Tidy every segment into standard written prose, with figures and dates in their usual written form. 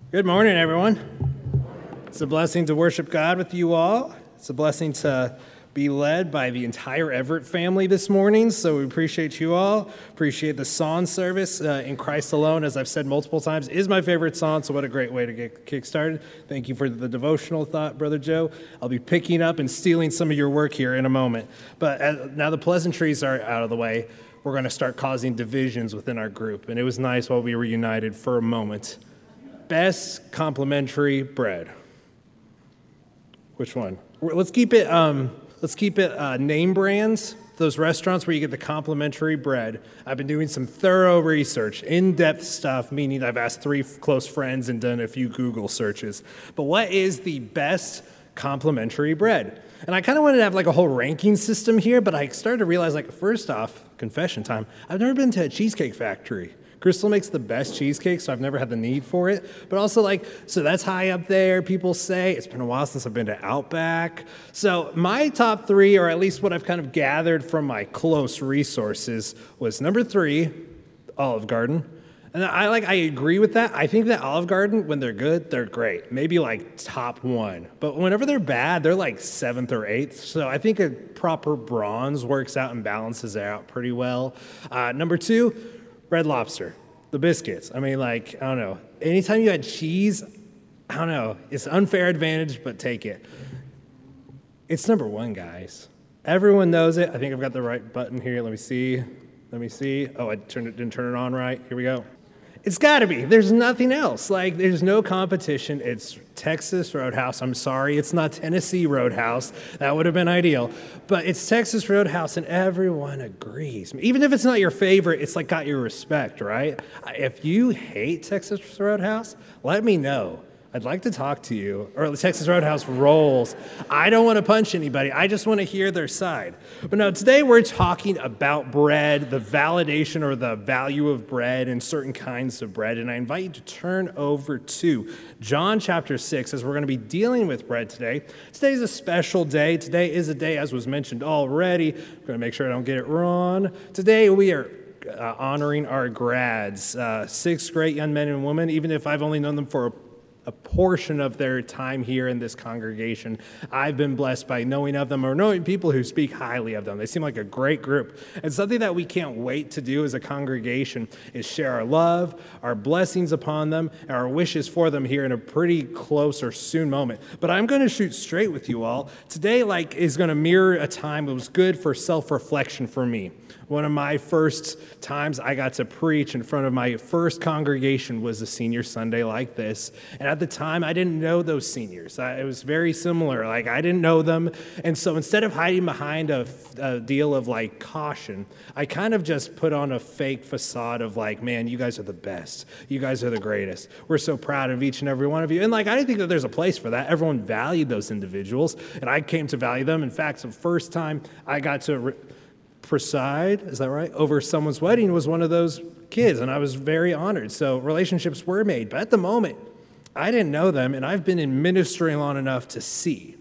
Good morning, everyone. It's a blessing to worship God with you all. It's a blessing to be led by the entire Everett family this morning, so we appreciate you all. Appreciate the song service. In Christ Alone, as I've said multiple times, is my favorite song, so what a great way to get kick-started. Thank you for the devotional thought, Brother Joe. I'll be picking up and stealing some of your work here in a moment. But now the pleasantries are out of the way, we're going to start causing divisions within our group, and it was nice while we were united for a moment. Best complimentary bread. Which one? Let's keep it name brands, those restaurants where you get the complimentary bread. I've been doing some thorough research, in-depth stuff, meaning I've asked 3 close friends and done a few Google searches. But what is the best complimentary bread? And I kind of wanted to have like a whole ranking system here, but I started to realize, like, first off, confession time, I've never been to a Cheesecake Factory. Crystal makes the best cheesecake, so I've never had the need for it. But also, so that's high up there, people say. It's been a while since I've been to Outback. So my top 3, or at least what I've kind of gathered from my close resources, was number 3, Olive Garden. And I agree with that. I think that Olive Garden, when they're good, they're great. Maybe like top 1. But whenever they're bad, they're like 7th or 8th. So I think a proper bronze works out and balances it out pretty well. Number 2, Red Lobster, the biscuits. I mean, I don't know. Anytime you had cheese, I don't know. It's an unfair advantage, but take it. It's number 1, guys. Everyone knows it. I think I've got the right button here. Let me see. Oh, I didn't turn it on right. Here we go. It's got to be. There's nothing else. There's no competition. It's Texas Roadhouse. I'm sorry, it's not Tennessee Roadhouse. That would have been ideal. But it's Texas Roadhouse, and everyone agrees. Even if it's not your favorite, it's got your respect, right? If you hate Texas Roadhouse, let me know. I'd like to talk to you. Or Texas Roadhouse rolls. I don't want to punch anybody. I just want to hear their side. But no, today we're talking about bread, the validation or the value of bread and certain kinds of bread. And I invite you to turn over to John chapter 6 as we're going to be dealing with bread today. Today's a special day. Today is a day, as was mentioned already. I'm going to make sure I don't get it wrong. Today we are honoring our grads, 6 great young men and women, even if I've only known them for a portion of their time here in this congregation. I've been blessed by knowing of them or knowing people who speak highly of them. They seem like a great group. And something that we can't wait to do as a congregation is share our love, our blessings upon them, and our wishes for them here in a pretty close or soon moment. But I'm going to shoot straight with you all. Today, is going to mirror a time that was good for self-reflection for me. One of my first times I got to preach in front of my first congregation was a senior Sunday like this. And at the time, I didn't know those seniors. It was very similar. I didn't know them. And so instead of hiding behind a deal of caution, I kind of just put on a fake facade of man, you guys are the best. You guys are the greatest. We're so proud of each and every one of you. And I didn't think that there's a place for that. Everyone valued those individuals. And I came to value them. In fact, the first time I got to preside, is that right, over someone's wedding was one of those kids, and I was very honored. So relationships were made, but at the moment, I didn't know them, and I've been in ministry long enough to see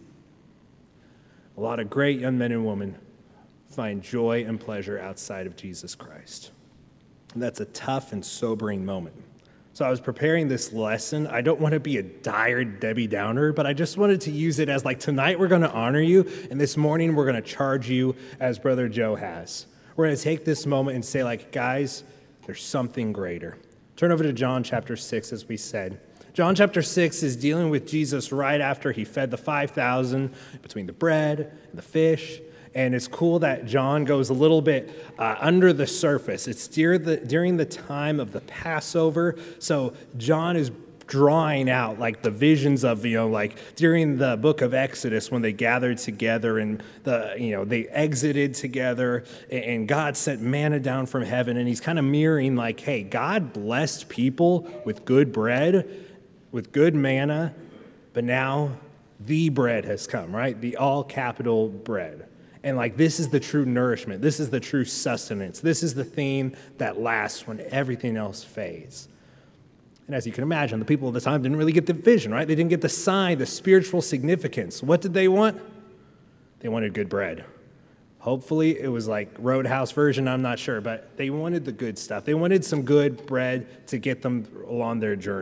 a lot of great young men and women find joy and pleasure outside of Jesus Christ. And that's a tough and sobering moment. So I was preparing this lesson. I don't want to be a dire Debbie Downer, but I just wanted to use it as tonight we're going to honor you, and this morning we're going to charge you as Brother Joe has. We're going to take this moment and say guys, there's something greater. Turn over to John chapter 6, as we said. John chapter 6 is dealing with Jesus right after he fed the 5,000 between the bread and the fish. And it's cool that John goes a little bit under the surface. It's during the time of the Passover. So John is drawing out the visions of, during the book of Exodus when they gathered together and they exited together and God sent manna down from heaven. And he's kind of mirroring hey, God blessed people with good bread, with good manna, but now the bread has come, right? The all capital bread. And this is the true nourishment. This is the true sustenance. This is the thing that lasts when everything else fades. And as you can imagine, the people of the time didn't really get the vision, right? They didn't get the sign, the spiritual significance. What did they want? They wanted good bread. Hopefully it was Roadhouse version, I'm not sure, but they wanted the good stuff. They wanted some good bread to get them along their journey.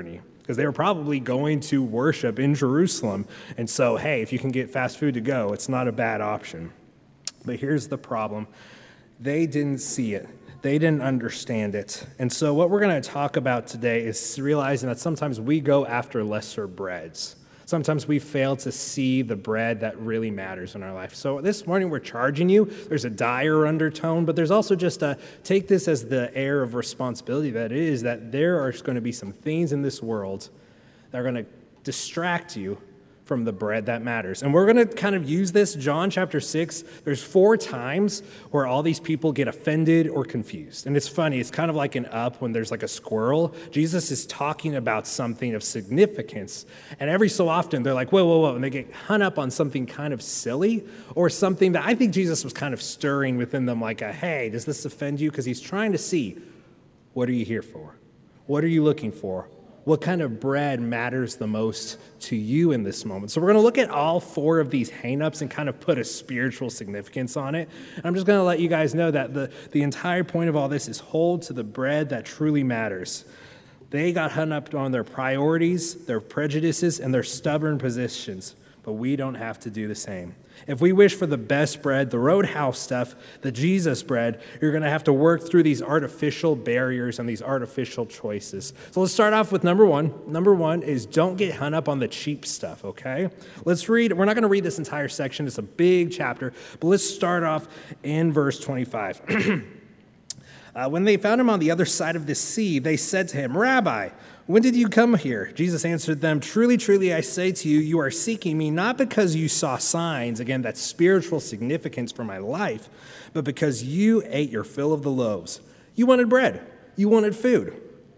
because they were probably going to worship in Jerusalem. And so, hey, if you can get fast food to go, it's not a bad option. But here's the problem. They didn't see it. They didn't understand it. And so what we're going to talk about today is realizing that sometimes we go after lesser breads. Sometimes we fail to see the bread that really matters in our life. So this morning we're charging you. There's a dire undertone, but there's also just take this as the air of responsibility that it is, that there are going to be some things in this world that are going to distract you from the bread that matters. And we're going to kind of use this. John chapter 6, there's 4 times where all these people get offended or confused. And it's funny, it's kind of like an up when there's like a squirrel. Jesus is talking about something of significance. And every so often they're like, whoa, whoa, whoa. And they get hung up on something kind of silly or something that I think Jesus was kind of stirring within them like, hey, does this offend you? Because he's trying to see, what are you here for? What are you looking for? What kind of bread matters the most to you in this moment? So we're going to look at all 4 of these hang-ups and kind of put a spiritual significance on it. And I'm just going to let you guys know that the entire point of all this is hold to the bread that truly matters. They got hung up on their priorities, their prejudices, and their stubborn positions. But we don't have to do the same. If we wish for the best bread, the Roadhouse stuff, the Jesus bread, you're going to have to work through these artificial barriers and these artificial choices. So let's start off with number 1. Number 1 is don't get hung up on the cheap stuff, okay? Let's read. We're not going to read this entire section. It's a big chapter. But let's start off in verse 25. When they found him on the other side of the sea, they said to him, Rabbi, when did you come here? Jesus answered them, Truly, truly, I say to you, you are seeking me not because you saw signs, again, that's spiritual significance for my life, but because you ate your fill of the loaves. You wanted bread. You wanted food.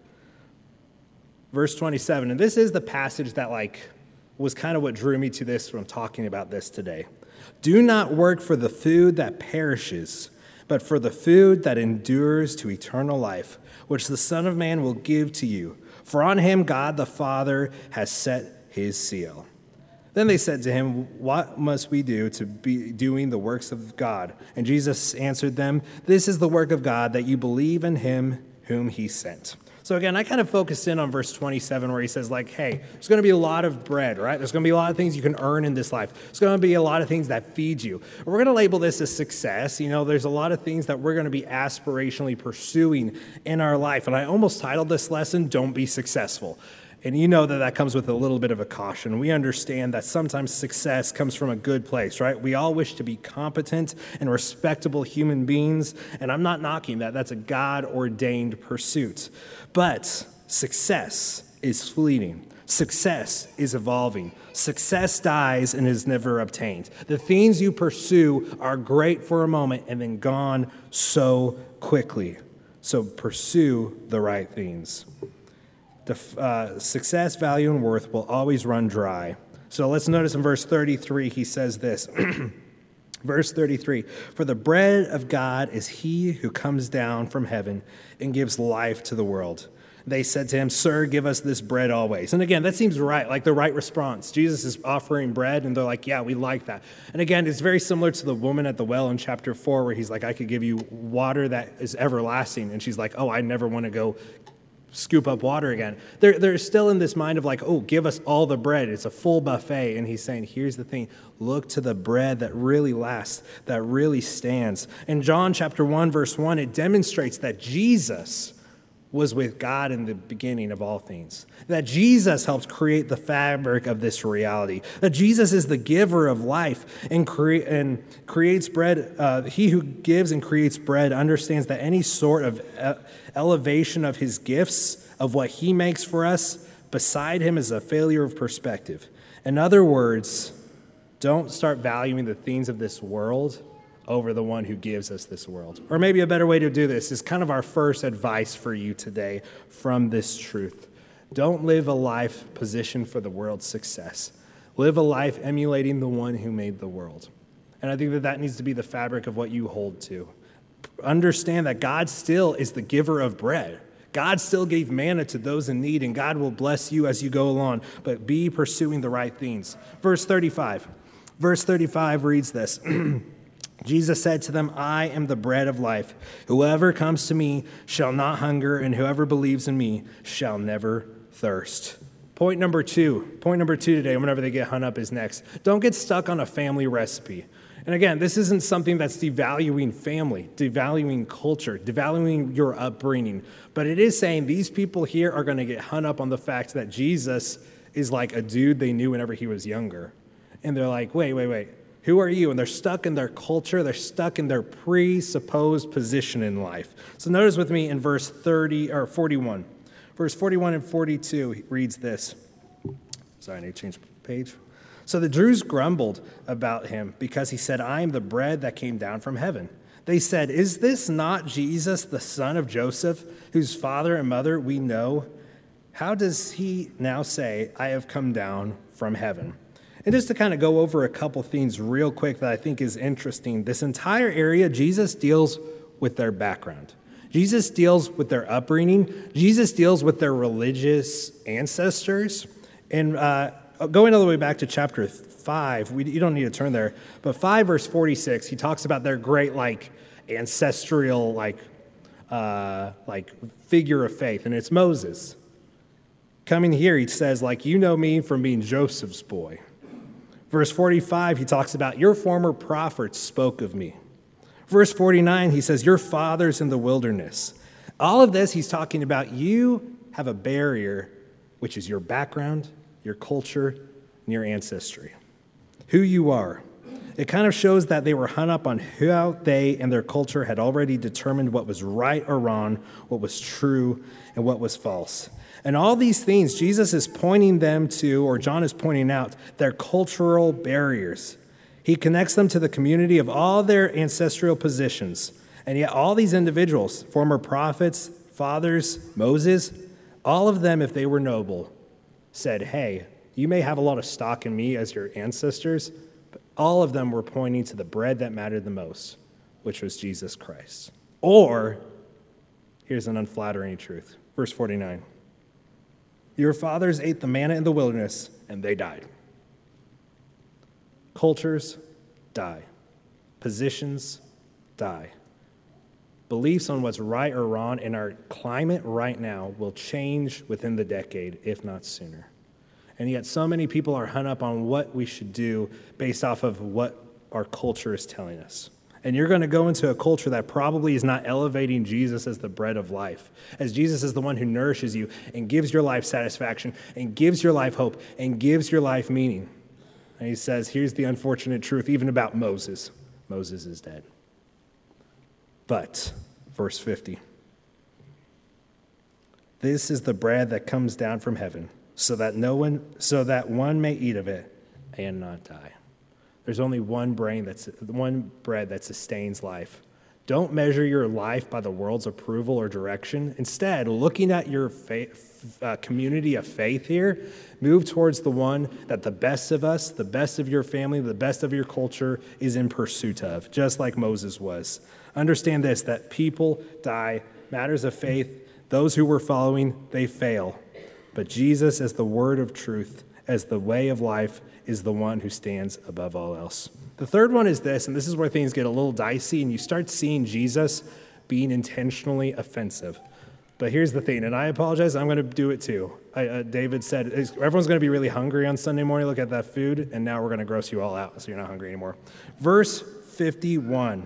Verse 27, and this is the passage that was kind of what drew me to this from talking about this today. Do not work for the food that perishes, but for the food that endures to eternal life, which the Son of Man will give to you. For on him God the Father has set his seal. Then they said to him, What must we do to be doing the works of God? And Jesus answered them, This is the work of God, that you believe in him whom he sent. So again, I kind of focused in on verse 27 where he says hey, there's going to be a lot of bread, right? There's going to be a lot of things you can earn in this life. There's going to be a lot of things that feed you. We're going to label this as success. There's a lot of things that we're going to be aspirationally pursuing in our life. And I almost titled this lesson, Don't Be Successful. And you know that comes with a little bit of a caution. We understand that sometimes success comes from a good place, right? We all wish to be competent and respectable human beings, and I'm not knocking that. That's a God-ordained pursuit. But success is fleeting. Success is evolving. Success dies and is never obtained. The things you pursue are great for a moment and then gone so quickly. So pursue the right things. Success, value, and worth will always run dry. So let's notice in verse 33, he says this. Verse 33, For the bread of God is he who comes down from heaven and gives life to the world. They said to him, Sir, give us this bread always. And again, that seems right, like the right response. Jesus is offering bread, and they're like, yeah, we like that. And again, it's very similar to the woman at the well in chapter 4, where he's like, I could give you water that is everlasting. And she's like, oh, I never want to go scoop up water again. They're still in this mind of give us all the bread. It's a full buffet. And he's saying, here's the thing. Look to the bread that really lasts, that really stands. In John chapter 1, verse 1, it demonstrates that Jesus was with God in the beginning of all things. That Jesus helped create the fabric of this reality. That Jesus is the giver of life and creates bread. He who gives and creates bread understands that any sort of elevation of his gifts, of what he makes for us, beside him is a failure of perspective. In other words, don't start valuing the things of this world over the one who gives us this world. Or maybe a better way to do this is kind of our first advice for you today from this truth. Don't live a life positioned for the world's success. Live a life emulating the one who made the world. And I think that needs to be the fabric of what you hold to. Understand that God still is the giver of bread. God still gave manna to those in need, and God will bless you as you go along, but be pursuing the right things. Verse 35 reads this. Jesus said to them, I am the bread of life. Whoever comes to me shall not hunger, and whoever believes in me shall never thirst. Point number two today, whenever they get hung up, is next. Don't get stuck on a family recipe. And again, this isn't something that's devaluing family, devaluing culture, devaluing your upbringing. But it is saying these people here are going to get hung up on the fact that Jesus is like a dude they knew whenever he was younger. And they're like, wait, who are you? And they're stuck in their culture. They're stuck in their presupposed position in life. So notice with me in verse 41. Verse 41 and 42 reads this. Sorry, I need to change the page. So the Jews grumbled about him because he said, I am the bread that came down from heaven. They said, is this not Jesus, the son of Joseph, whose father and mother we know? How does he now say, I have come down from heaven? And just to kind of go over a couple things real quick that I think is interesting, this entire area, Jesus deals with their background. Jesus deals with their upbringing. Jesus deals with their religious ancestors. And going all the way back to chapter 5, you don't need to turn there, but 5 verse 46, he talks about their great ancestral figure of faith, and it's Moses. Coming here, he says, you know me from being Joseph's boy. Verse 45, he talks about your former prophets spoke of me. Verse 49, he says, your fathers in the wilderness. All of this, he's talking about you have a barrier, which is your background, your culture, and your ancestry. Who you are. It kind of shows that they were hung up on how they and their culture had already determined what was right or wrong, what was true, and what was false. And all these things, Jesus is pointing them to, or John is pointing out, their cultural barriers. He connects them to the community of all their ancestral positions. And yet all these individuals, former prophets, fathers, Moses, all of them, if they were noble, said, hey, you may have a lot of stock in me as your ancestors, but all of them were pointing to the bread that mattered the most, which was Jesus Christ. Or, here's an unflattering truth. Verse 49. Your fathers ate the manna in the wilderness, and they died. Cultures die. Positions die. Beliefs on what's right or wrong in our climate right now will change within the decade, if not sooner. And yet so many people are hung up on what we should do based off of what our culture is telling us. And you're going to go into a culture that probably is not elevating Jesus as the bread of life, as Jesus is the one who nourishes you and gives your life satisfaction and gives your life hope and gives your life meaning. And he says, here's the unfortunate truth, even about Moses. Moses is dead. But, verse 50, this is the bread that comes down from heaven, so that one may eat of it and not die. There's only one bread that sustains life. Don't measure your life by the world's approval or direction. Instead, looking at your community of faith here, move towards the one that the best of us, the best of your family, the best of your culture is in pursuit of, just like Moses was. Understand this, that people die, matters of faith, those who we're following, they fail. But Jesus, as the word of truth, as the way of life, is the one who stands above all else. The third one is this, and this is where things get a little dicey, and you start seeing Jesus being intentionally offensive. But here's the thing, and I apologize, I'm going to do it too. David said, everyone's going to be really hungry on Sunday morning, look at that food, and now we're going to gross you all out, so you're not hungry anymore. Verse 51,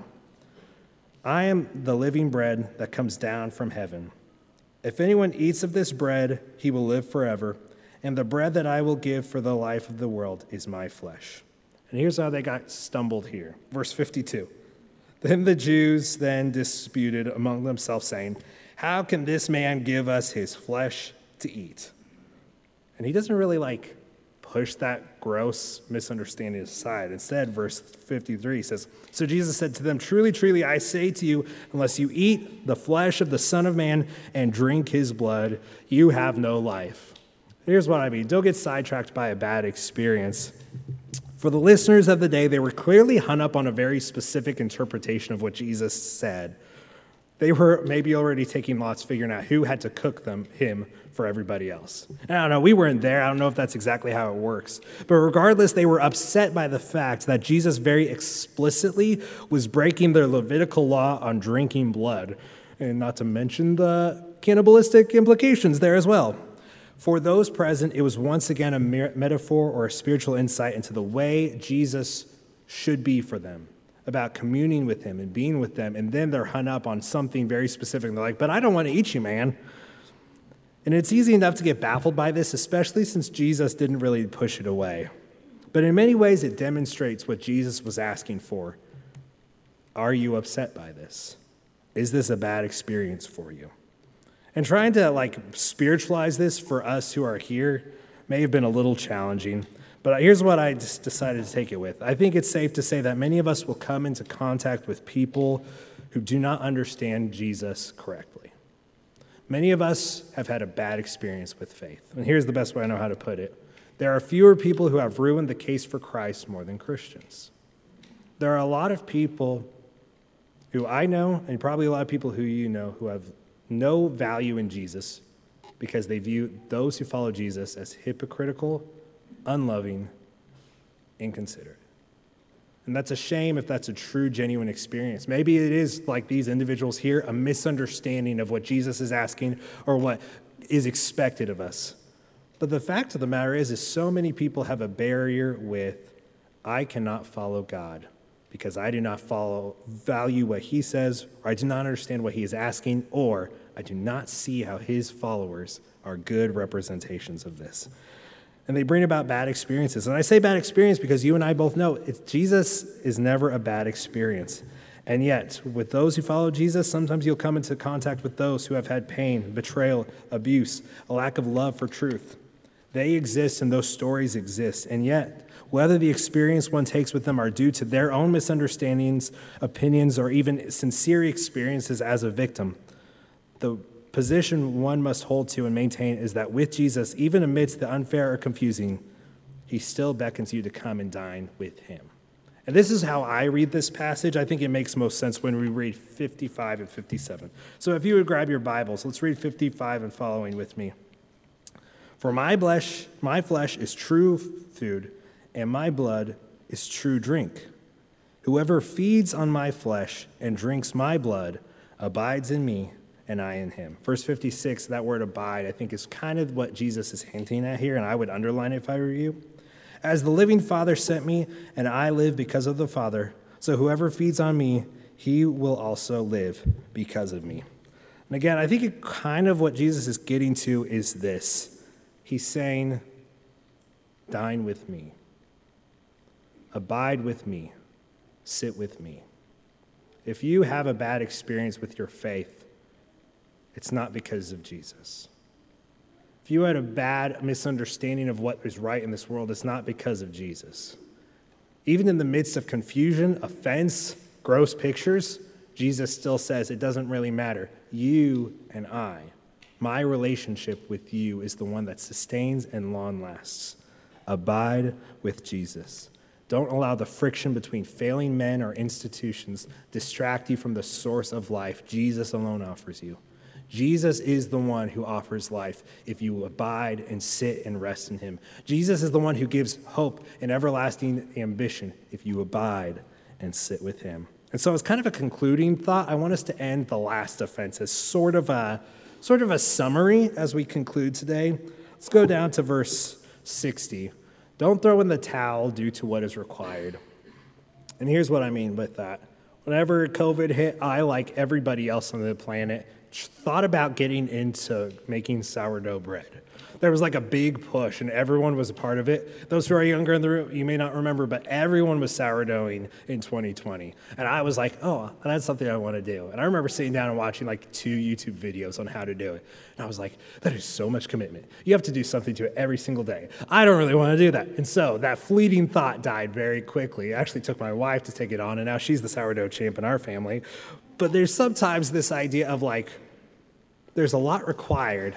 I am the living bread that comes down from heaven. If anyone eats of this bread, he will live forever. And the bread that I will give for the life of the world is my flesh. And here's how they got stumbled here. Verse 52. Then the Jews disputed among themselves, saying, how can this man give us his flesh to eat? And he doesn't really push that gross misunderstanding aside. Instead, verse 53 says, so Jesus said to them, truly, truly, I say to you, unless you eat the flesh of the Son of Man and drink his blood, you have no life. Here's what I mean. Don't get sidetracked by a bad experience. For the listeners of the day, they were clearly hung up on a very specific interpretation of what Jesus said. They were maybe already taking lots, figuring out who had to cook him for everybody else. And I don't know, we weren't there. I don't know if that's exactly how it works. But regardless, they were upset by the fact that Jesus very explicitly was breaking their Levitical law on drinking blood. And not to mention the cannibalistic implications there as well. For those present, it was once again a metaphor or a spiritual insight into the way Jesus should be for them, about communing with him and being with them, and then they're hung up on something very specific. They're like, but I don't want to eat you, man. And it's easy enough to get baffled by this, especially since Jesus didn't really push it away. But in many ways, it demonstrates what Jesus was asking for. Are you upset by this? Is this a bad experience for you? And trying to spiritualize this for us who are here may have been a little challenging, but here's what I just decided to take it with. I think it's safe to say that many of us will come into contact with people who do not understand Jesus correctly. Many of us have had a bad experience with faith, and here's the best way I know how to put it. There are fewer people who have ruined the case for Christ more than Christians. There are a lot of people who I know, and probably a lot of people who you know, who have no value in Jesus because they view those who follow Jesus as hypocritical, unloving, inconsiderate. And that's a shame if that's a true, genuine experience. Maybe it is, like these individuals here, a misunderstanding of what Jesus is asking or what is expected of us. But the fact of the matter is so many people have a barrier with, I cannot follow God because I do not value what he says, or I do not understand what he is asking, or I do not see how his followers are good representations of this. And they bring about bad experiences. And I say bad experience because you and I both know Jesus is never a bad experience. And yet, with those who follow Jesus, sometimes you'll come into contact with those who have had pain, betrayal, abuse, a lack of love for truth. They exist and those stories exist. And yet, whether the experience one takes with them are due to their own misunderstandings, opinions, or even sincere experiences as a victim, the position one must hold to and maintain is that with Jesus, even amidst the unfair or confusing, he still beckons you to come and dine with him. And this is how I read this passage. I think it makes most sense when we read 55 and 57. So if you would grab your Bibles, let's read 55 and following with me. For my flesh is true food, and my blood is true drink. Whoever feeds on my flesh and drinks my blood abides in me, and I in him. Verse 56, that word abide, I think is kind of what Jesus is hinting at here, and I would underline it if I were you. As the living Father sent me, and I live because of the Father, so whoever feeds on me, he will also live because of me. And again, I think kind of what Jesus is getting to is this. He's saying, dine with me. Abide with me. Sit with me. If you have a bad experience with your faith, it's not because of Jesus. If you had a bad misunderstanding of what is right in this world, it's not because of Jesus. Even in the midst of confusion, offense, gross pictures, Jesus still says it doesn't really matter. You and I, my relationship with you is the one that sustains and long lasts. Abide with Jesus. Don't allow the friction between failing men or institutions distract you from the source of life Jesus alone offers you. Jesus is the one who offers life if you abide and sit and rest in him. Jesus is the one who gives hope and everlasting ambition if you abide and sit with him. And so as kind of a concluding thought, I want us to end the last offense as sort of a summary as we conclude today. Let's go down to verse 60. Don't throw in the towel due to what is required. And here's what I mean with that. Whenever COVID hit, I, like everybody else on the planet, thought about getting into making sourdough bread. There was like a big push, and everyone was a part of it. Those who are younger in the room, you may not remember, but everyone was sourdoughing in 2020. And I was like, oh, that's something I want to do. And I remember sitting down and watching like 2 YouTube videos on how to do it. And I was like, that is so much commitment. You have to do something to it every single day. I don't really want to do that. And so that fleeting thought died very quickly. I actually took my wife to take it on, and now she's the sourdough champ in our family. But there's sometimes this idea of like, there's a lot required,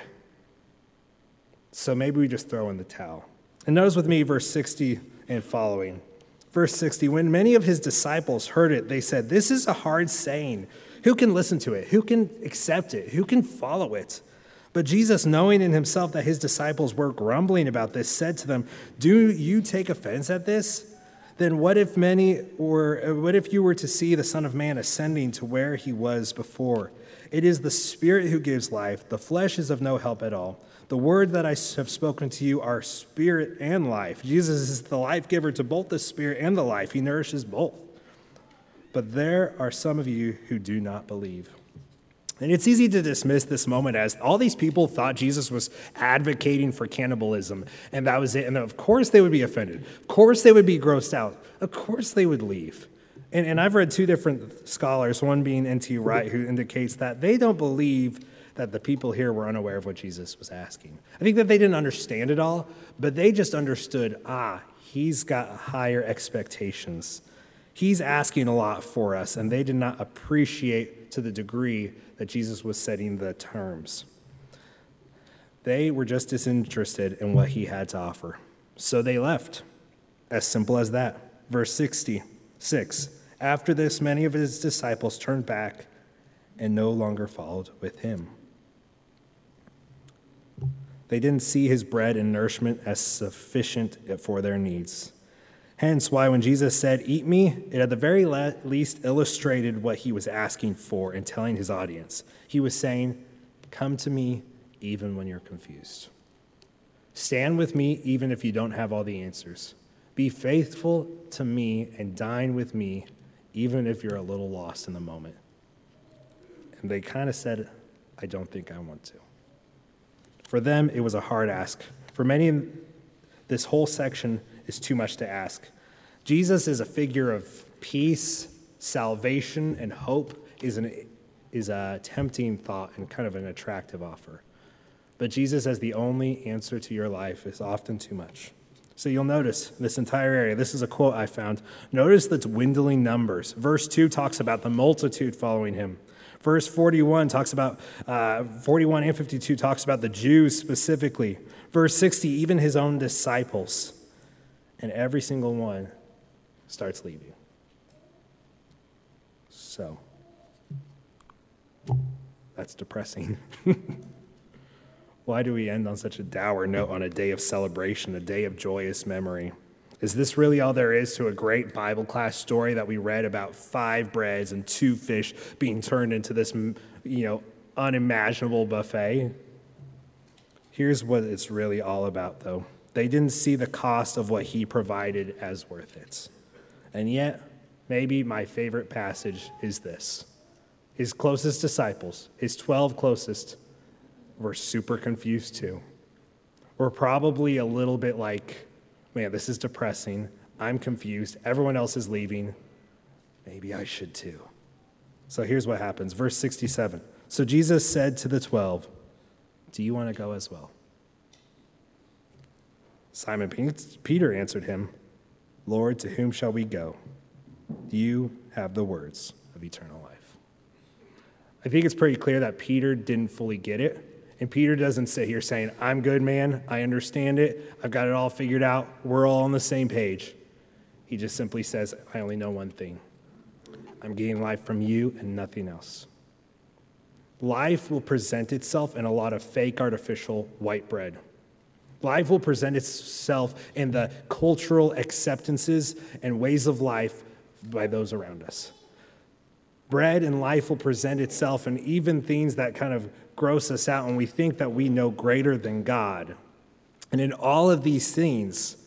so maybe we just throw in the towel. And notice with me verse 60 and following. Verse 60, when many of his disciples heard it, they said, this is a hard saying. Who can listen to it? Who can accept it? Who can follow it? But Jesus, knowing in himself that his disciples were grumbling about this, said to them, do you take offense at this? Then what if you were to see the Son of Man ascending to where he was before? It is the Spirit who gives life. The flesh is of no help at all. The word that I have spoken to you are spirit and life. Jesus is the life giver to both the spirit and the life. He nourishes both. But there are some of you who do not believe. And it's easy to dismiss this moment as all these people thought Jesus was advocating for cannibalism, and that was it. And of course they would be offended. Of course they would be grossed out. Of course they would leave. And I've read two different scholars, one being N.T. Wright, who indicates that they don't believe that the people here were unaware of what Jesus was asking. I think that they didn't understand it all, but they just understood, he's got higher expectations. He's asking a lot for us, and they did not appreciate to the degree that Jesus was setting the terms. They were just disinterested in what he had to offer. So they left. As simple as that. Verse 66. After this, many of his disciples turned back and no longer followed with him. They didn't see his bread and nourishment as sufficient for their needs. Hence why when Jesus said, "Eat me," it at the very least illustrated what he was asking for and telling his audience. He was saying, "Come to me even when you're confused. Stand with me even if you don't have all the answers. Be faithful to me and dine with me even if you're a little lost in the moment." And they kind of said, "I don't think I want to." For them, it was a hard ask. For many, this whole section is too much to ask. Jesus is a figure of peace, salvation, and hope is a tempting thought and kind of an attractive offer. But Jesus as the only answer to your life is often too much. So you'll notice this entire area. This is a quote I found. Notice the dwindling numbers. Verse 2 talks about the multitude following him. Verse 41 talks about, 41 and 52 talks about the Jews specifically. Verse 60, even his own disciples. And every single one starts leaving. So, that's depressing. Why do we end on such a dour note on a day of celebration, a day of joyous memory? Is this really all there is to a great Bible class story that we read about 5 breads and 2 fish being turned into this, unimaginable buffet? Here's what it's really all about, though. They didn't see the cost of what he provided as worth it. And yet, maybe my favorite passage is this. His closest disciples, his 12 closest, were super confused too. We're probably a little bit like, man, this is depressing. I'm confused. Everyone else is leaving. Maybe I should too. So here's what happens. Verse 67. So Jesus said to the 12, "Do you want to go as well?" Simon Peter answered him, "Lord, to whom shall we go? You have the words of eternal life." I think it's pretty clear that Peter didn't fully get it. And Peter doesn't sit here saying, "I'm good, man. I understand it. I've got it all figured out. We're all on the same page." He just simply says, "I only know one thing. I'm getting life from you and nothing else." Life will present itself in a lot of fake, artificial white bread. Life will present itself in the cultural acceptances and ways of life by those around us. Bread and life will present itself in even things that kind of gross us out when we think that we know greater than God. And in all of these things,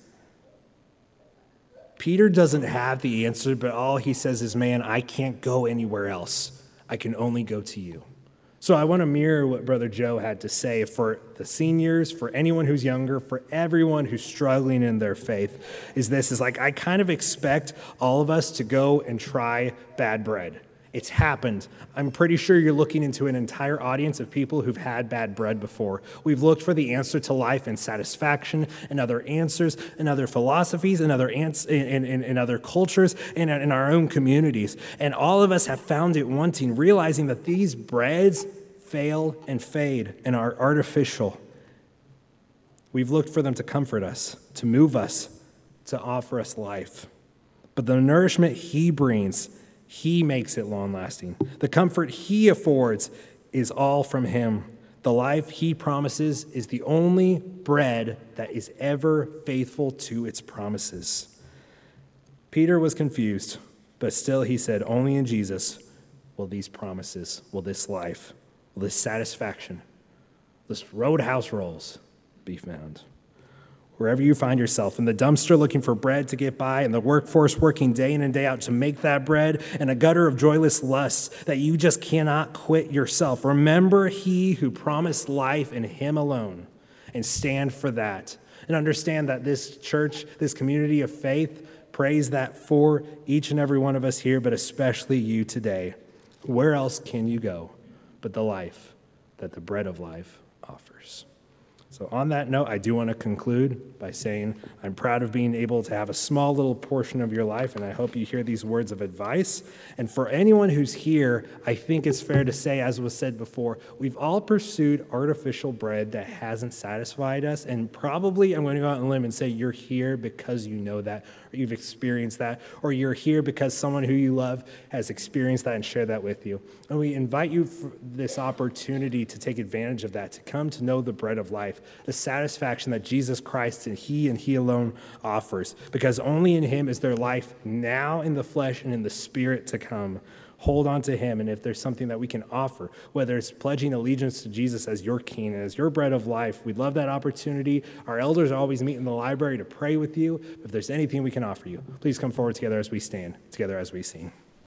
Peter doesn't have the answer, but all he says is, "Man, I can't go anywhere else. I can only go to you." So I want to mirror what Brother Joe had to say for the seniors, for anyone who's younger, for everyone who's struggling in their faith, is like I kind of expect all of us to go and try bad bread. It's happened. I'm pretty sure you're looking into an entire audience of people who've had bad bread before. We've looked for the answer to life and satisfaction and other answers and other philosophies and other in other cultures and in our own communities. And all of us have found it wanting, realizing that these breads fail and fade and are artificial. We've looked for them to comfort us, to move us, to offer us life. But the nourishment he brings, he makes it long-lasting. The comfort he affords is all from him. The life he promises is the only bread that is ever faithful to its promises. Peter was confused, but still he said, "Only in Jesus will these promises, will this life, will this satisfaction, this roadhouse rolls be found. Wherever you find yourself, in the dumpster looking for bread to get by, in the workforce working day in and day out to make that bread, in a gutter of joyless lusts that you just cannot quit yourself, remember he who promised life in him alone and stand for that. And understand that this church, this community of faith, prays that for each and every one of us here, but especially you today. Where else can you go but the life that the bread of life offers? So on that note, I do want to conclude by saying I'm proud of being able to have a small little portion of your life, and I hope you hear these words of advice. And for anyone who's here, I think it's fair to say, as was said before, we've all pursued artificial bread that hasn't satisfied us, and probably I'm going to go out on a limb and say you're here because you know that, or you've experienced that, or you're here because someone who you love has experienced that and shared that with you. And we invite you for this opportunity to take advantage of that, to come to know the bread of life, the satisfaction that Jesus Christ and He alone offers, because only in Him is there life now in the flesh and in the Spirit to come. Hold on to Him, and if there's something that we can offer, whether it's pledging allegiance to Jesus as your King and as your bread of life, we'd love that opportunity. Our elders always meet in the library to pray with you. If there's anything we can offer you, please come forward together as we stand, together as we sing.